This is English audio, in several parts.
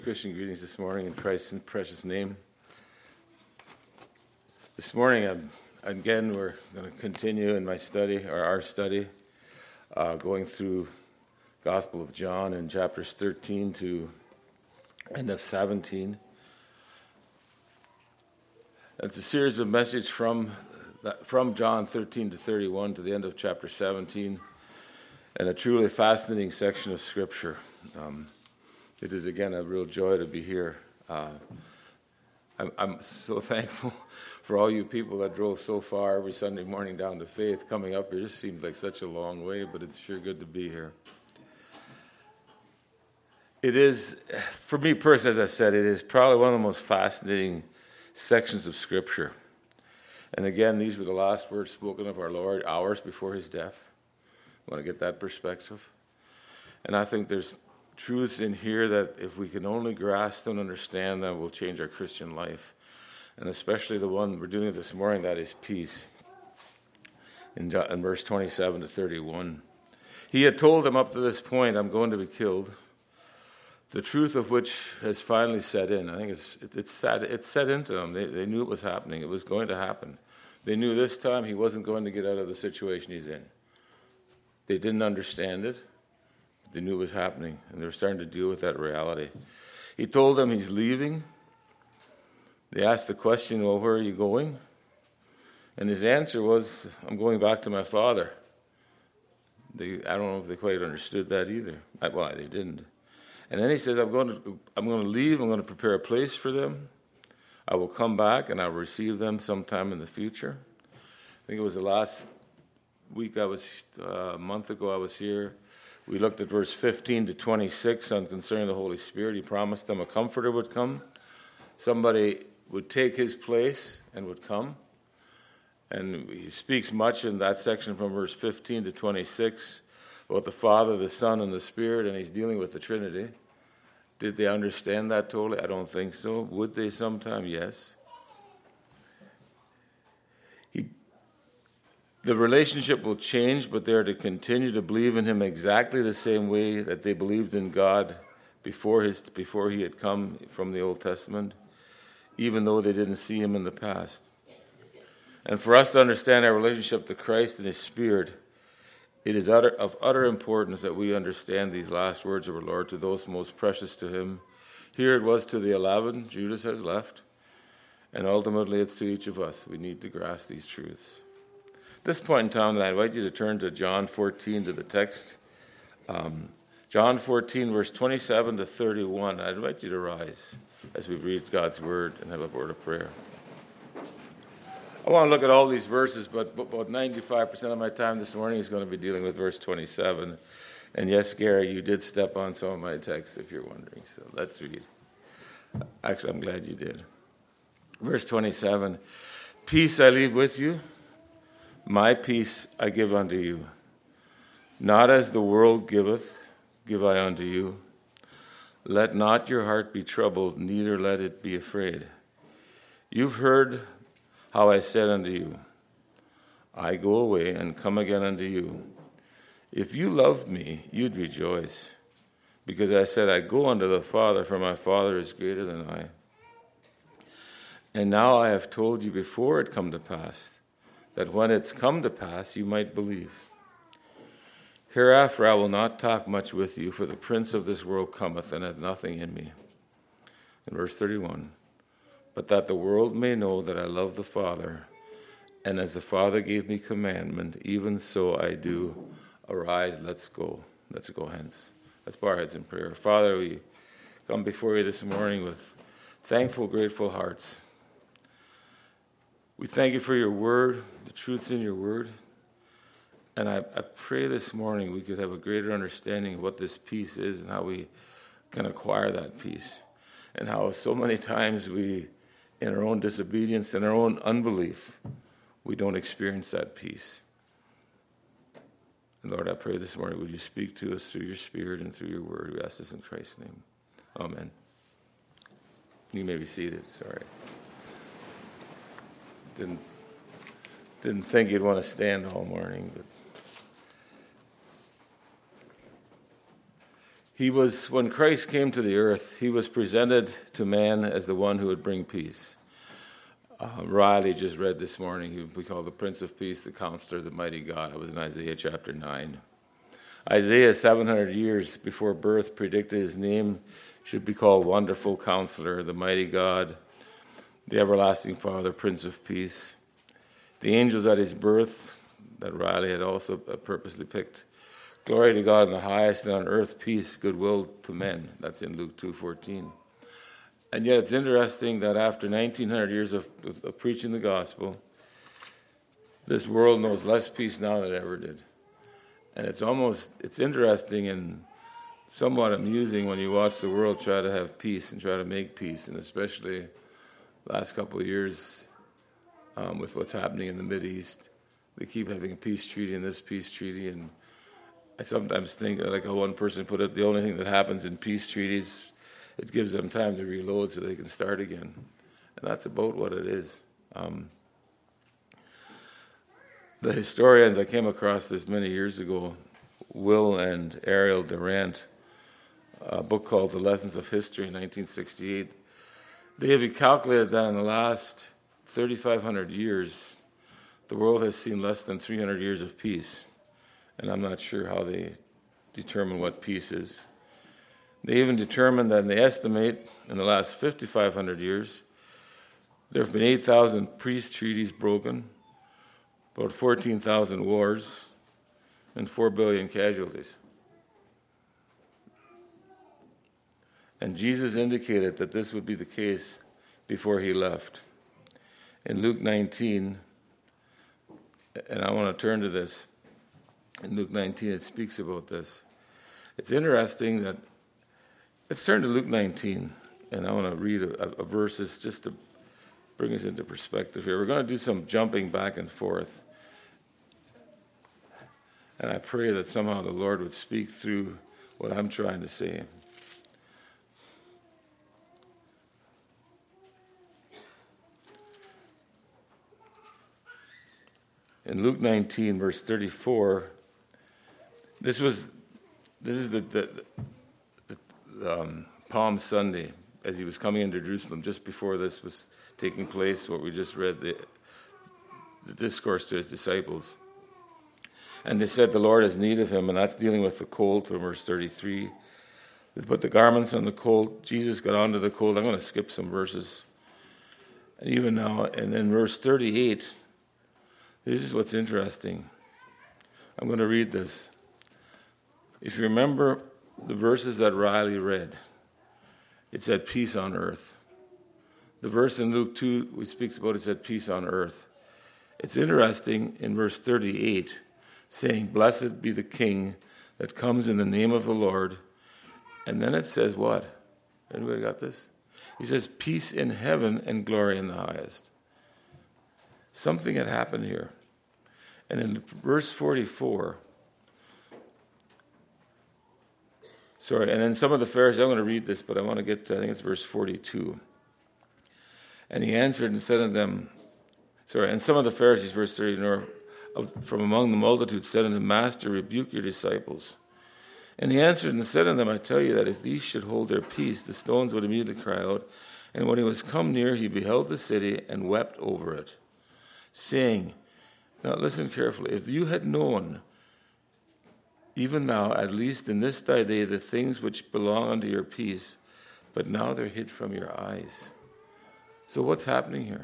Christian greetings this morning in Christ's precious name. This morning, again, we're going to continue in my study, or our study, going through Gospel of John in chapters 13 to end of 17. It's a series of messages from John 13 to 31 to the end of chapter 17, and a truly fascinating section of Scripture. It is, again, a real joy to be here. I'm so thankful for all you people that drove so far every Sunday morning down to Faith. Coming up here just seemed like such a long way, but it's sure good to be here. It is, for me personally, as I said, it is probably one of the most fascinating sections of Scripture. And again, these were the last words spoken of our Lord hours before his death. I want to get that perspective. And I think there's truths in here that if we can only grasp and understand them, will change our Christian life. And especially the one we're doing this morning, that is peace. In verse 27 to 31. He had told them up to this point, I'm going to be killed. The truth of which has finally set in. I think it's set into them. They knew it was happening. It was going to happen. They knew this time he wasn't going to get out of the situation he's in. They didn't understand it. They knew it was happening, and they were starting to deal with that reality. He told them he's leaving. They asked the question, well, where are you going? And his answer was, I'm going back to my Father. I don't know if they quite understood that either. Well, they didn't. And then he says, I'm going to leave. I'm going to prepare a place for them. I will come back, and I will receive them sometime in the future. I think it was the last week a month ago I was here. We looked at verse 15 to 26 on concerning the Holy Spirit. He promised them a comforter would come. Somebody would take his place and would come. And he speaks much in that section from verse 15 to 26 about the Father, the Son, and the Spirit, and he's dealing with the Trinity. Did they understand that totally? I don't think so. Would they sometime? Yes. The relationship will change, but they are to continue to believe in him exactly the same way that they believed in God before he had come from the Old Testament, even though they didn't see him in the past. And for us to understand our relationship to Christ and his Spirit, it is of utter importance that we understand these last words of our Lord to those most precious to him. Here it was to the 11, Judas has left, and ultimately it's to each of us. We need to grasp these truths. At this point in time, I invite you to turn to John 14 to the text. John 14, verse 27 to 31. I invite you to rise as we read God's word and have a word of prayer. I want to look at all these verses, but about 95% of my time this morning is going to be dealing with verse 27. And yes, Gary, you did step on some of my texts, if you're wondering. So let's read. Actually, I'm glad you did. Verse 27, peace I leave with you. My peace I give unto you. Not as the world giveth, give I unto you. Let not your heart be troubled, neither let it be afraid. You've heard how I said unto you, I go away and come again unto you. If you loved me, you'd rejoice, because I said, I go unto the Father, for my Father is greater than I. And now I have told you before it come to pass, that when it's come to pass, you might believe. Hereafter I will not talk much with you, for the prince of this world cometh, and hath nothing in me. In verse 31, but that the world may know that I love the Father, and as the Father gave me commandment, even so I do. Arise, let's go hence. Let's bow our heads in prayer. Father, we come before you this morning with thankful, grateful hearts. We thank you for your word, the truths in your word. And I pray this morning we could have a greater understanding of what this peace is and how we can acquire that peace. And how so many times we, in our own disobedience and our own unbelief, we don't experience that peace. And Lord, I pray this morning, would you speak to us through your Spirit and through your word? We ask this in Christ's name. Amen. You may be seated. Sorry. Didn't think you'd want to stand all morning, but When Christ came to the earth, he was presented to man as the one who would bring peace. Riley just read this morning, we call the Prince of Peace, the Counselor, the Mighty God. It was in Isaiah chapter 9. Isaiah, 700 years before birth, predicted his name should be called Wonderful Counselor, the Mighty God, the Everlasting Father, Prince of Peace. The angels at his birth, that Riley had also purposely picked, glory to God in the highest, and on earth peace, goodwill to men. That's in Luke 2:14. And yet it's interesting that after 1900 years of preaching the gospel, this world knows less peace now than it ever did. And it's interesting and somewhat amusing when you watch the world try to have peace and try to make peace, and especially the last couple of years with what's happening in the Mideast. They keep having a peace treaty and this peace treaty, and I sometimes think, like how one person put it, the only thing that happens in peace treaties, it gives them time to reload so they can start again. And that's about what it is. The historians, I came across this many years ago, Will and Ariel Durant, a book called The Lessons of History, 1968. They have calculated that in the last 3,500 years, the world has seen less than 300 years of peace. And I'm not sure how they determine what peace is. They even determined that, and they estimate, in the last 5,500 years, there have been 8,000 peace treaties broken, about 14,000 wars, and 4 billion casualties. And Jesus indicated that this would be the case before he left. In Luke 19, and I want to turn to this, in Luke 19 it speaks about this. It's interesting that, let's turn to Luke 19, and I want to read a verses just to bring us into perspective here. We're going to do some jumping back and forth. And I pray that somehow the Lord would speak through what I'm trying to say. In Luke 19, verse 34, this is the Palm Sunday, as he was coming into Jerusalem, just before this was taking place, what we just read, the discourse to his disciples. And they said the Lord has need of him, and that's dealing with the colt from verse 33. They put the garments on the colt. Jesus got onto the colt. I'm going to skip some verses. And even now, and in verse 38, this is what's interesting. I'm going to read this. If you remember the verses that Riley read, it said peace on earth. The verse in Luke 2 which speaks about it said peace on earth. It's interesting in verse 38, saying, blessed be the King that comes in the name of the Lord. And then it says what? Anybody got this? He says, peace in heaven and glory in the highest. Something had happened here. And in verse 44, and then some of the Pharisees, I'm going to read this, but I want to get to, I think it's verse 42. And he answered and said unto them, and some of the Pharisees, verse 30, from among the multitude said unto him, Master, rebuke your disciples. And he answered and said unto them, I tell you that if these should hold their peace, the stones would immediately cry out. And when he was come near, he beheld the city and wept over it, saying, now listen carefully, if you had known, even now, at least in this thy day, the things which belong unto your peace, but now they're hid from your eyes. So what's happening here?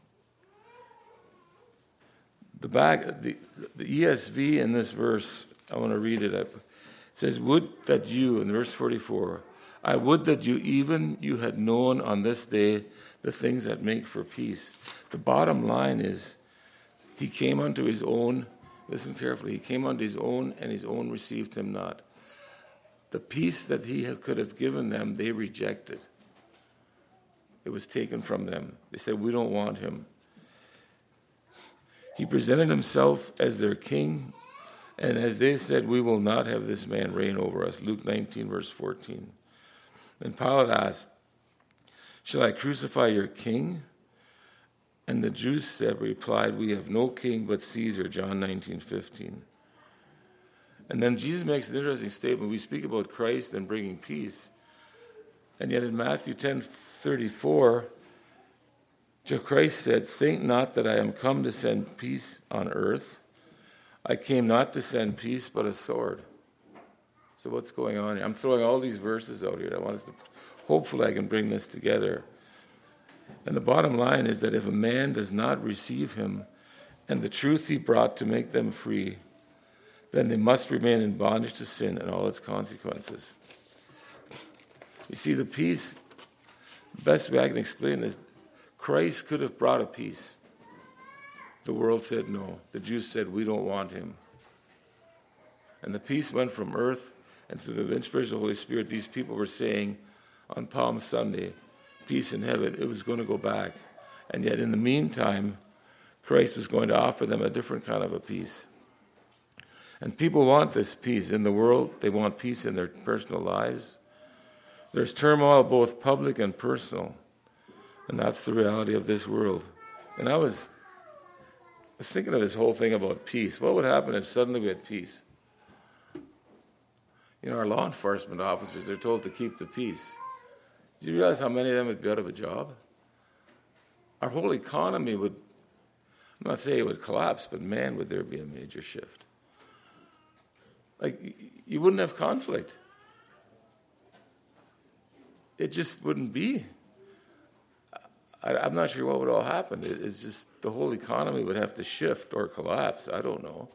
The ESV in this verse, I want to read it up. It says, would that you, in verse 44, I would that you had known on this day the things that make for peace. The bottom line is, he came unto his own, listen carefully, he came unto his own, and his own received him not. The peace that he could have given them, they rejected. It was taken from them. They said, we don't want him. He presented himself as their king, and as they said, we will not have this man reign over us. Luke 19, verse 14. And Pilate asked, shall I crucify your king? And the Jews replied, we have no king but Caesar, John 19:15. And then Jesus makes an interesting statement. We speak about Christ and bringing peace. And yet in Matthew 10:34, Christ said, "Think not that I am come to send peace on earth. I came not to send peace, but a sword." So what's going on here? I'm throwing all these verses out here. I want us to, hopefully I can bring this together. And the bottom line is that if a man does not receive him and the truth he brought to make them free, then they must remain in bondage to sin and all its consequences. You see, the peace, the best way I can explain is Christ could have brought a peace. The world said no. The Jews said, we don't want him. And the peace went from earth, and through the inspiration of the Holy Spirit, these people were saying on Palm Sunday, peace in heaven, it was going to go back. And yet in the meantime, Christ was going to offer them a different kind of a peace. And people want this peace in the world. They want peace in their personal lives. There's turmoil, both public and personal. And that's the reality of this world. And I was thinking of this whole thing about peace. What would happen if suddenly we had peace? You know, our law enforcement officers are told to keep the peace. Do you realize how many of them would be out of a job? Our whole economy would, I'm not saying it would collapse, but man, would there be a major shift. Like, you wouldn't have conflict. It just wouldn't be. I'm not sure what would all happen. It's just the whole economy would have to shift or collapse. I don't know.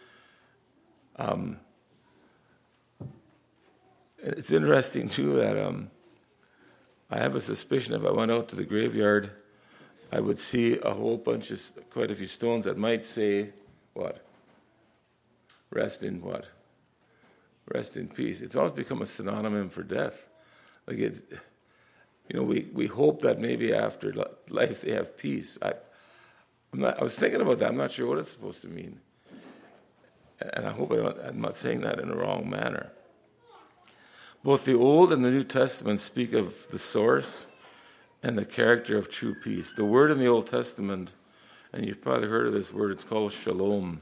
It's interesting, too, that I have a suspicion if I went out to the graveyard, I would see a whole bunch of, quite a few stones that might say, what? Rest in what? Rest in peace. It's almost become a synonym for death. Like it's, you know, we hope that maybe after life they have peace. I was thinking about that. I'm not sure what it's supposed to mean. And I hope I'm not saying that in a wrong manner. Both the Old and the New Testament speak of the source and the character of true peace. The word in the Old Testament, and you've probably heard of this word, it's called shalom.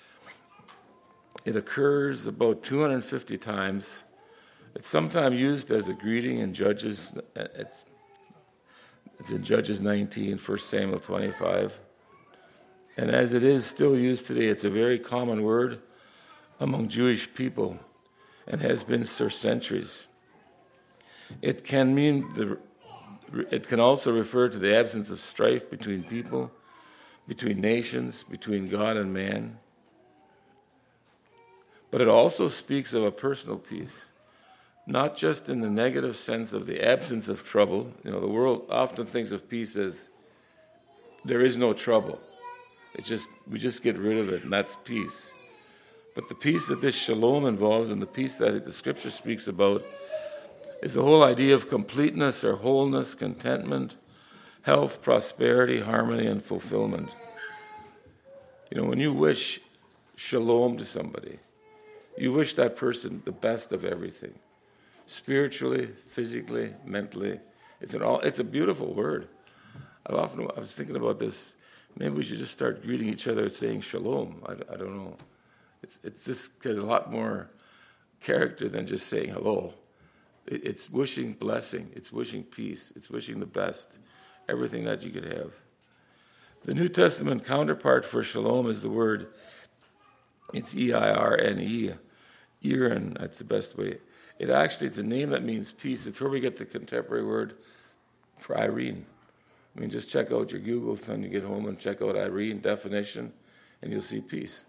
It occurs about 250 times. It's sometimes used as a greeting in Judges. It's in Judges 19, 1 Samuel 25. And as it is still used today, it's a very common word among Jewish people and has been for centuries. It can also refer to the absence of strife between people, between nations, between God and man. But it also speaks of a personal peace, not just in the negative sense of the absence of trouble. You know, the world often thinks of peace as there is no trouble. We just get rid of it, and that's peace. But the peace that this shalom involves and the peace that the Scripture speaks about is the whole idea of completeness or wholeness, contentment, health, prosperity, harmony, and fulfillment. You know, when you wish shalom to somebody, you wish that person the best of everything. Spiritually, physically, mentally. It's a beautiful word. I was thinking about this. Maybe we should just start greeting each other saying shalom. I don't know. It's just there's a lot more character than just saying hello. It's wishing blessing. It's wishing peace. It's wishing the best, everything that you could have. The New Testament counterpart for shalom is the word. It's E-I-R-N-E. Iren, that's the best way. It's a name that means peace. It's where we get the contemporary word for Irene. I mean, just check out your Google when you get home and check out Irene definition, and you'll see peace.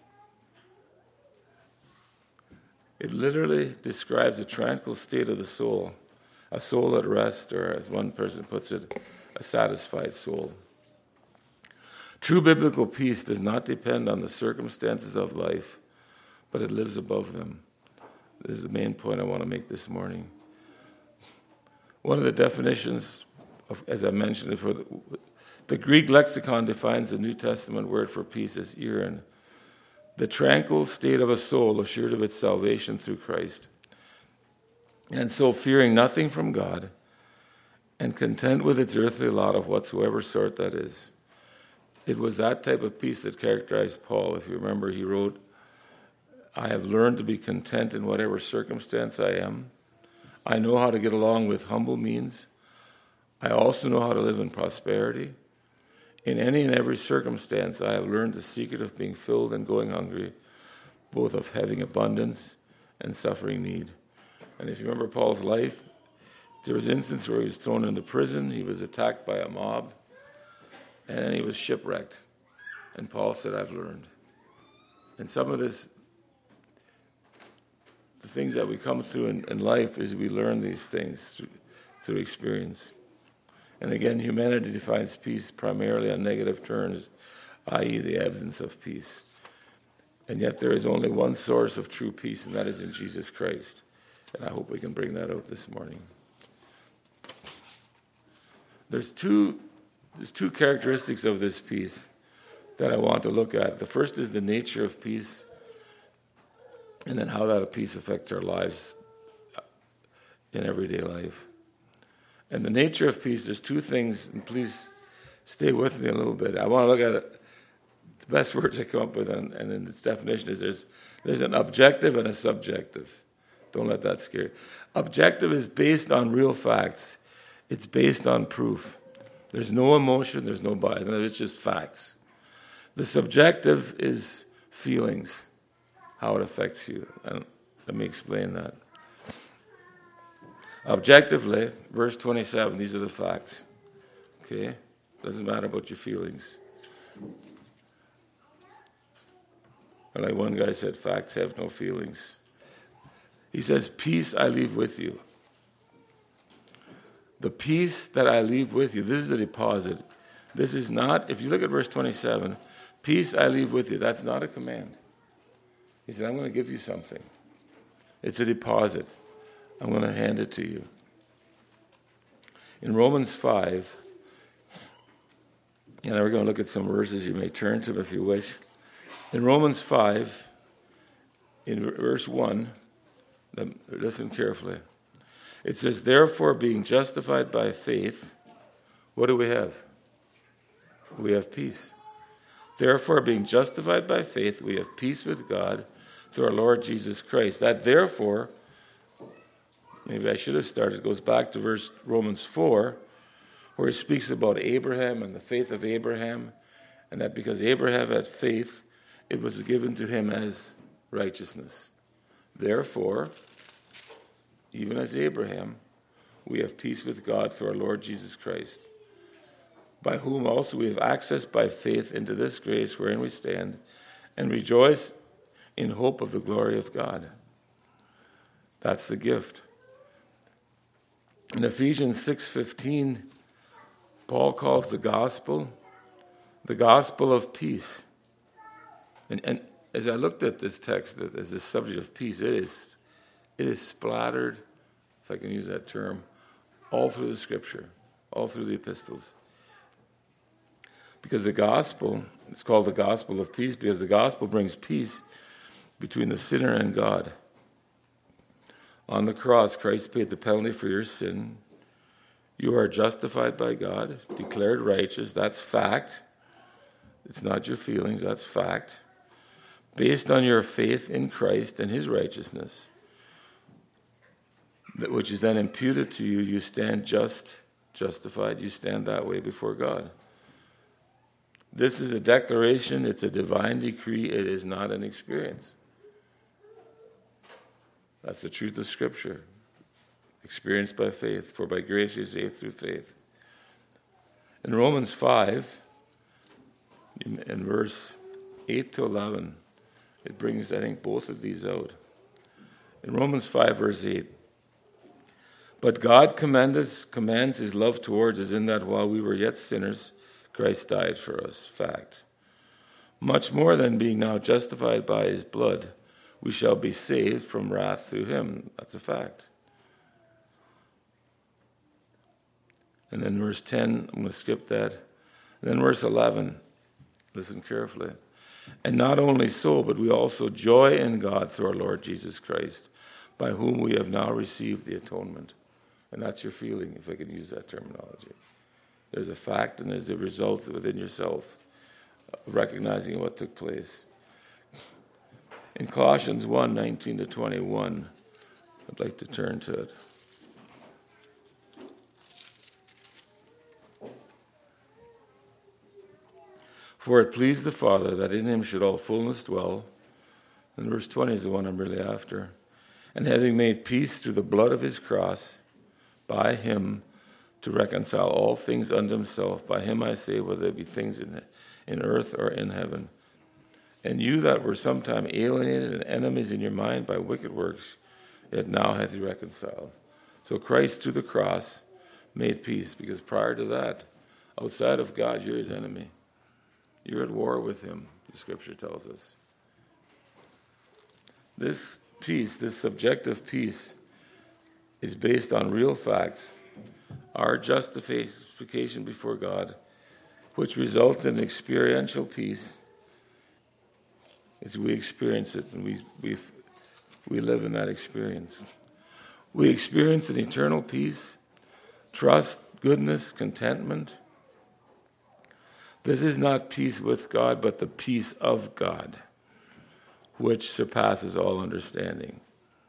It literally describes a tranquil state of the soul, a soul at rest, or as one person puts it, a satisfied soul. True biblical peace does not depend on the circumstances of life, but it lives above them. This is the main point I want to make this morning. One of the definitions, as I mentioned, the Greek lexicon defines the New Testament word for peace as iren, the tranquil state of a soul assured of its salvation through Christ, and so fearing nothing from God and content with its earthly lot of whatsoever sort that is. It was that type of peace that characterized Paul. If you remember, he wrote I have learned to be content in whatever circumstance I am. I know how to get along with humble means. I also know how to live in prosperity. In any and every circumstance, I have learned the secret of being filled and going hungry, both of having abundance and suffering need. And if you remember Paul's life, there was an instance where he was thrown into prison, he was attacked by a mob, and then he was shipwrecked. And Paul said, I've learned. And some of this, the things that we come through in life is we learn these things through experience. And again, humanity defines peace primarily on negative terms, i.e. the absence of peace. And yet there is only one source of true peace, and that is in Jesus Christ. And I hope we can bring that out this morning. There's two characteristics of this peace that I want to look at. The first is the nature of peace, and then how that peace affects our lives in everyday life. And the nature of peace, there's two things, and please stay with me a little bit. I want to look at it. The best words I come up with, and in its definition is there's an objective and a subjective. Don't let that scare you. Objective is based on real facts. It's based on proof. There's no emotion, there's no bias. It's just facts. The subjective is feelings, how it affects you. And let me explain that. Objectively, verse 27, these are the facts. Okay? Doesn't matter about your feelings. Or like one guy said, facts have no feelings. He says, peace I leave with you. The peace that I leave with you, this is a deposit. This is not, if you look at verse 27, peace I leave with you, that's not a command. He said, I'm going to give you something. It's a deposit. I'm going to hand it to you. In Romans 5, and we're going to look at some verses, you may turn to them if you wish. In Romans 5, in verse 1, listen carefully. It says, therefore, being justified by faith, what do we have? We have peace. Therefore, being justified by faith, we have peace with God through our Lord Jesus Christ. That therefore, maybe I should have started, it goes back to Romans 4, where he speaks about Abraham and the faith of Abraham, and that because Abraham had faith, it was given to him as righteousness. Therefore, even as Abraham, we have peace with God through our Lord Jesus Christ, by whom also we have access by faith into this grace wherein we stand, and rejoice in hope of the glory of God. That's the gift. In Ephesians 6:15, Paul calls the gospel of peace. And as I looked at this text, as the subject of peace, it is splattered, if I can use that term, all through the Scripture, all through the epistles. Because the gospel, it's called the gospel of peace, because the gospel brings peace between the sinner and God. On the cross, Christ paid the penalty for your sin. You are justified by God, declared righteous. That's fact. It's not your feelings, that's fact. Based on your faith in Christ and his righteousness, which is then imputed to you, you stand justified. You stand that way before God. This is a declaration. It's a divine decree. It is not an experience. That's the truth of Scripture. Experienced by faith. For by grace you are saved through faith. In Romans 5, in verse 8 to 11, it brings, I think, both of these out. In Romans 5, verse 8, but God commands his love towards us in that while we were yet sinners, Christ died for us. Fact. Much more than being now justified by his blood, we shall be saved from wrath through him. That's a fact. And then verse 10, I'm going to skip that. And then verse 11, listen carefully. And not only so, but we also joy in God through our Lord Jesus Christ, by whom we have now received the atonement. And that's your feeling, if I can use that terminology. There's a fact and there's the results within yourself, recognizing what took place. In Colossians 1:19-21, I'd like to turn to it. For it pleased the Father that in him should all fullness dwell. And verse 20 is the one I'm really after. And having made peace through the blood of his cross, by him to reconcile all things unto himself. By him I say, whether it be things in earth or in heaven. And you that were sometime alienated and enemies in your mind by wicked works, yet now hath he reconciled. So Christ through the cross made peace, because prior to that, outside of God, you're his enemy. You're at war with him, the scripture tells us. This peace, this subjective peace, is based on real facts, our justification before God, which results in experiential peace as we experience it and we live in that experience. We experience an eternal peace, trust, goodness, contentment. This is not peace with God, but the peace of God, which surpasses all understanding,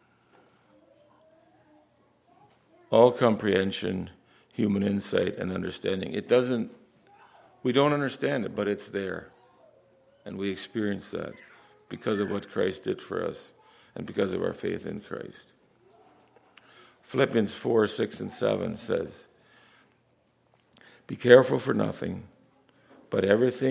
all comprehension, human insight, and understanding. We don't understand it, but it's there. And we experience that because of what Christ did for us and because of our faith in Christ. Philippians 4:6-7 says, "Be careful for nothing, but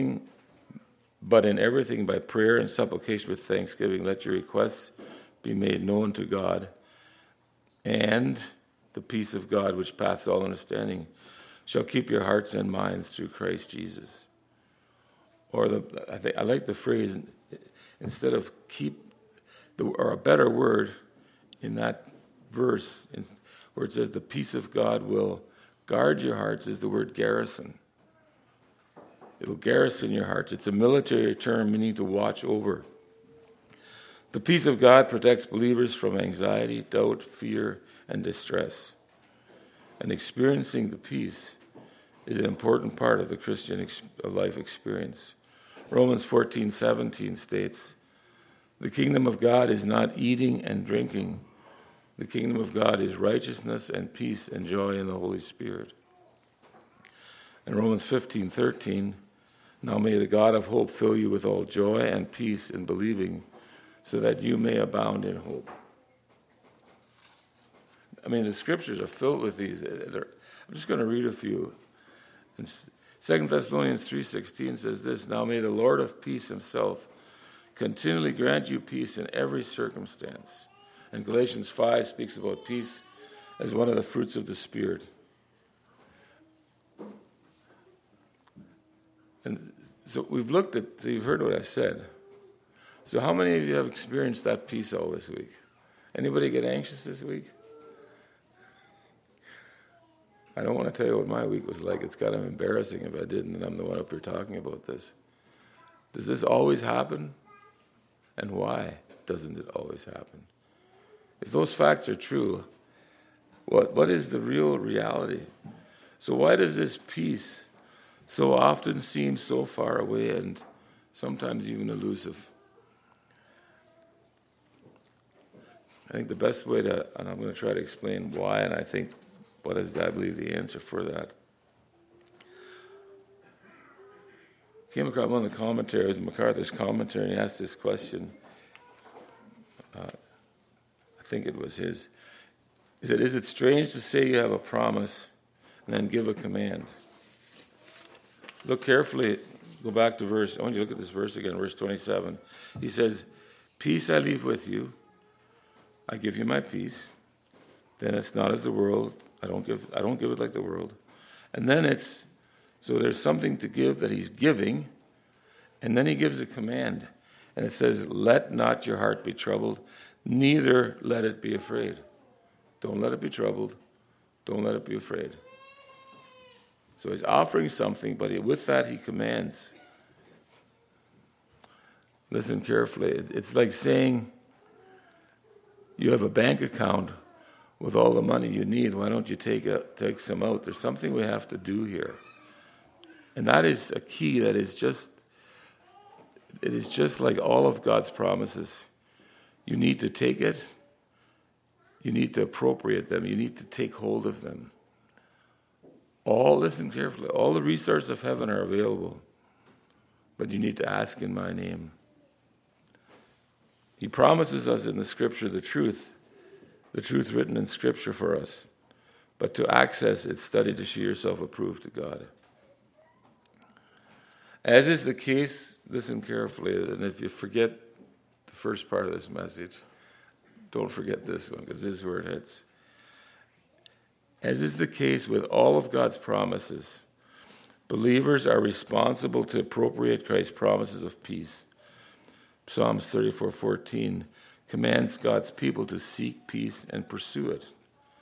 in everything by prayer and supplication with thanksgiving, let your requests be made known to God, and the peace of God, which passeth all understanding, shall keep your hearts and minds through Christ Jesus." Or I like the phrase, instead of or a better word in that verse, where it says the peace of God will guard your hearts, is the word garrison. It'll garrison your hearts. It's a military term meaning to watch over. The peace of God protects believers from anxiety, doubt, fear, and distress. And experiencing the peace is an important part of the Christian life experience. Romans 14:17 states, "The kingdom of God is not eating and drinking. The kingdom of God is righteousness and peace and joy in the Holy Spirit." And Romans 15:13, "Now may the God of hope fill you with all joy and peace in believing, so that you may abound in hope." I mean, the scriptures are filled with these. I'm just going to read a few. And 2 Thessalonians 3:16 says this, "Now may the Lord of peace himself continually grant you peace in every circumstance." And Galatians 5 speaks about peace as one of the fruits of the Spirit. And so you've heard what I've said. So how many of you have experienced that peace all this week? Anybody get anxious this week? I don't want to tell you what my week was like. It's kind of embarrassing if I didn't, and I'm the one up here talking about this. Does this always happen? And why doesn't it always happen? If those facts are true, what is the real reality? So why does this peace so often seem so far away and sometimes even elusive? I think the best way and I'm going to try to explain why, and I think what is, I believe, the answer for that. Came across one of the commentaries, MacArthur's commentary, and he asked this question. I think it was his. He said, "Is it strange to say you have a promise and then give a command?" Look carefully, go back to I want you to look at this verse again, verse 27. He says, "Peace I leave with you, I give you my peace. Then it's not as the world, I don't give it like the world." And then so there's something to give that he's giving, and then he gives a command. And it says, "Let not your heart be troubled, neither let it be afraid." Don't let it be troubled. Don't let it be afraid. So he's offering something, but with that he commands. Listen carefully. It's like saying you have a bank account with all the money you need. Why don't you take some out? There's something we have to do here. And that is a key that is just like all of God's promises. You need to take it. You need to appropriate them. You need to take hold of them. Listen carefully, all the resources of heaven are available, but you need to ask in my name. He promises us in the Scripture the truth written in Scripture for us. But to access it, study to show yourself approved to God. As is the case, listen carefully, and if you forget the first part of this message, don't forget this one, because this is where it hits. As is the case with all of God's promises, believers are responsible to appropriate Christ's promises of peace. Psalms 34:14 commands God's people to seek peace and pursue it.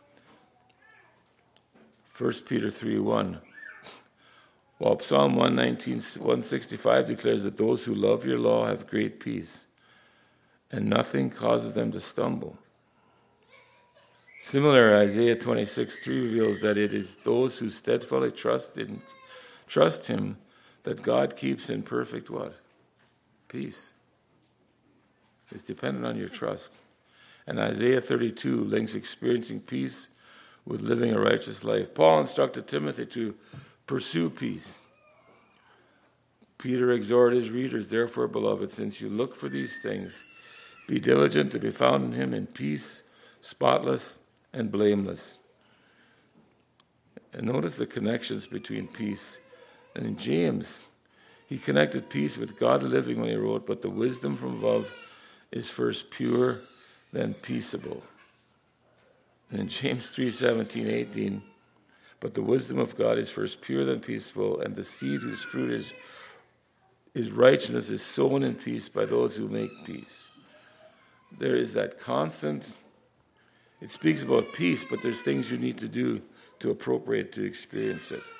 1 Peter 3:1. While Psalm 165 declares that those who love your law have great peace, and nothing causes them to stumble. Similar, Isaiah 26:3 reveals that it is those who steadfastly trust him that God keeps in perfect what? Peace. It's dependent on your trust. And Isaiah 32 links experiencing peace with living a righteous life. Paul instructed Timothy to pursue peace. Peter exhorted his readers, therefore, beloved, since you look for these things, be diligent to be found in him in peace, spotless and blameless. And notice the connections between peace. And in James, he connected peace with God living when he wrote, but the wisdom from above is first pure, then peaceable. And in James 3:17-18, but the wisdom of God is first pure, then peaceable, and the seed whose fruit is righteousness is sown in peace by those who make peace. There is that constant, it speaks about peace, but there's things you need to do to appropriate, to experience it.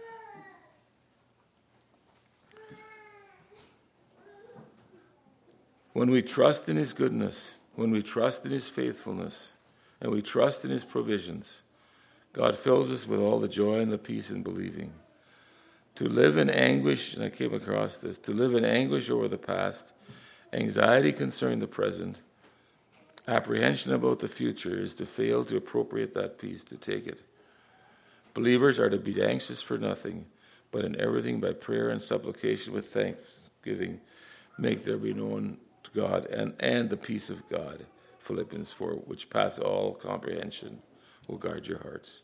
When we trust in his goodness, when we trust in his faithfulness, and we trust in his provisions, God fills us with all the joy and the peace in believing. To live in anguish, and I came across this, to live in anguish over the past, anxiety concerning the present, apprehension about the future is to fail to appropriate that peace, to take it. Believers are to be anxious for nothing, but in everything by prayer and supplication with thanksgiving, make there be known to God and the peace of God, Philippians 4, which passes all comprehension, will guard your hearts.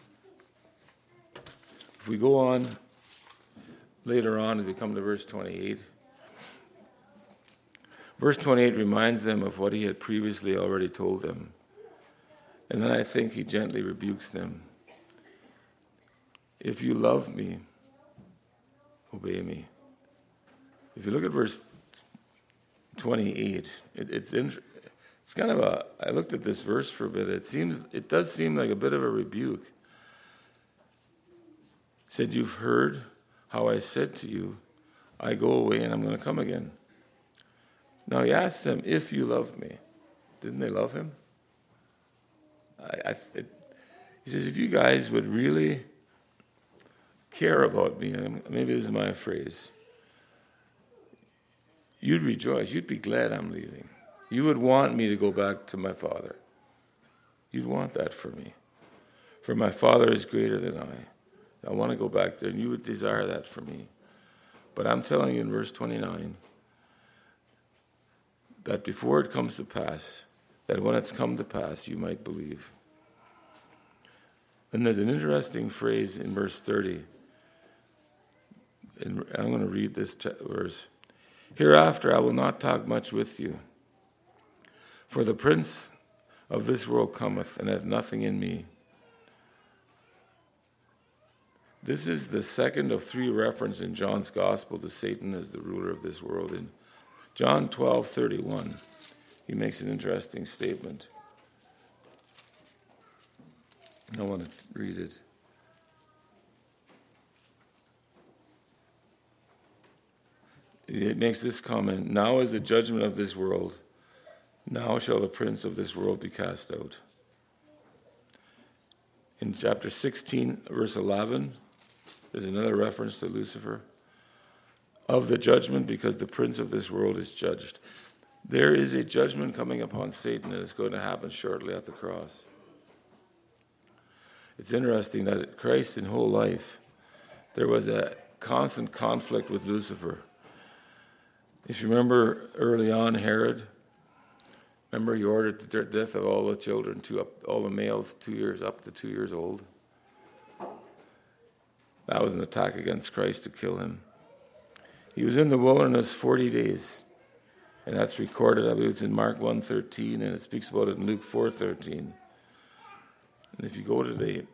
If we go on later on as we come to verse 28, verse 28 reminds them of what he had previously already told them. And then I think he gently rebukes them. If you love me, obey me. If you look at verse 28, it's kind of I looked at this verse for a bit. It does seem like a bit of a rebuke. It said, you've heard how I said to you, I go away and I'm going to come again. Now he asked them, if you love me. Didn't they love him? He says, if you guys would really care about me, and maybe this is my phrase, you'd rejoice. You'd be glad I'm leaving. You would want me to go back to my Father. You'd want that for me. For my Father is greater than I. I want to go back there, and you would desire that for me. But I'm telling you in verse 29 that before it comes to pass, that when it's come to pass, you might believe. And there's an interesting phrase in verse 30. And I'm going to read this verse. Hereafter I will not talk much with you, for the prince of this world cometh, and hath nothing in me. This is the second of three references in John's gospel to Satan as the ruler of this world. In John 12:31, he makes an interesting statement. I want to read it. It makes this comment, now is the judgment of this world. Now shall the prince of this world be cast out. In chapter 16, verse 11, there's another reference to Lucifer. Of the judgment, because the prince of this world is judged. There is a judgment coming upon Satan, and it's going to happen shortly at the cross. It's interesting that Christ in whole life, there was a constant conflict with Lucifer. If you remember early on, Herod, remember he ordered the death of all the children, all the males 2 years up to 2 years old. That was an attack against Christ to kill him. He was in the wilderness 40 days. And that's recorded, I believe it's in Mark 1:13, and it speaks about it in Luke 4:13. And if you go to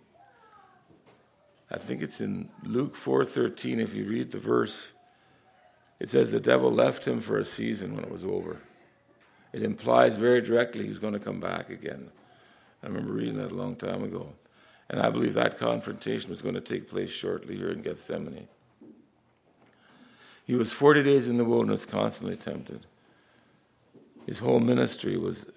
I think it's in Luke 4:13, if you read the verse, it says the devil left him for a season when it was over. It implies very directly he's going to come back again. I remember reading that a long time ago. And I believe that confrontation was going to take place shortly here in Gethsemane. He was 40 days in the wilderness, constantly tempted. His whole ministry he was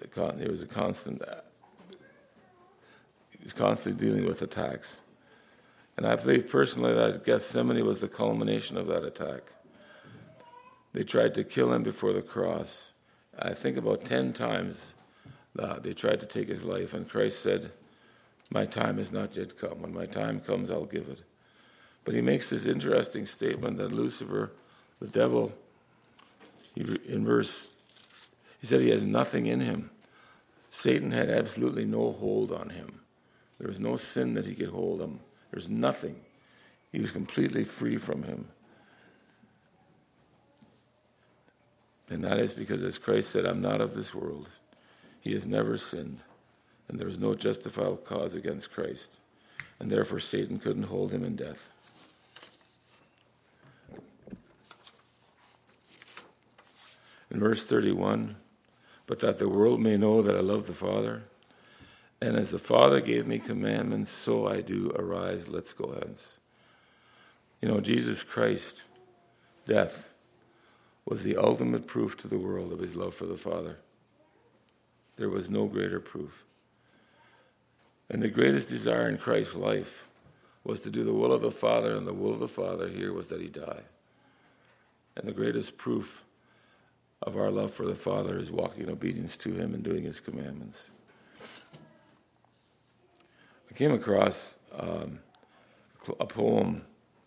constantly dealing with attacks. And I believe personally that Gethsemane was the culmination of that attack. They tried to kill him before the cross. I think about 10 times they tried to take his life, and Christ said, "My time has not yet come. When my time comes, I'll give it." But he makes this interesting statement that Lucifer, the devil, he said he has nothing in him. Satan had absolutely no hold on him. There was no sin that he could hold him. There's nothing. He was completely free from him. And that is because, as Christ said, "I'm not of this world." He has never sinned. And there was no justifiable cause against Christ. And therefore Satan couldn't hold him in death. In verse 31, "But that the world may know that I love the Father, and as the Father gave me commandments, so I do. Arise, let's go hence." You know, Jesus Christ, death, was the ultimate proof to the world of his love for the Father. There was no greater proof. And the greatest desire in Christ's life was to do the will of the Father, and the will of the Father here was that he die. And the greatest proof of our love for the Father is walking in obedience to him and doing his commandments. I came across a poem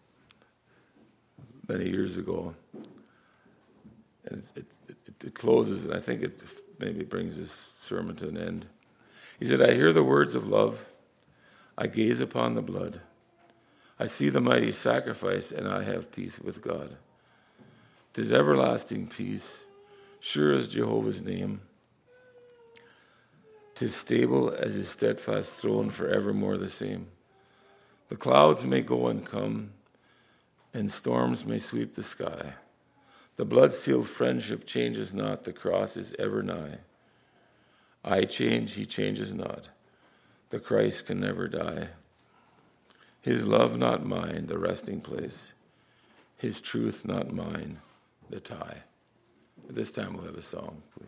many years ago, and it closes, and I think it maybe brings this sermon to an end. He said, "I hear the words of love, I gaze upon the blood, I see the mighty sacrifice, and I have peace with God. 'Tis everlasting peace, sure as Jehovah's name. 'Tis stable as his steadfast throne, forevermore the same. The clouds may go and come, and storms may sweep the sky. The blood-sealed friendship changes not, the cross is ever nigh. I change, he changes not, the Christ can never die. His love not mine, the resting place, his truth not mine, the tie." At this time we'll have a song, please.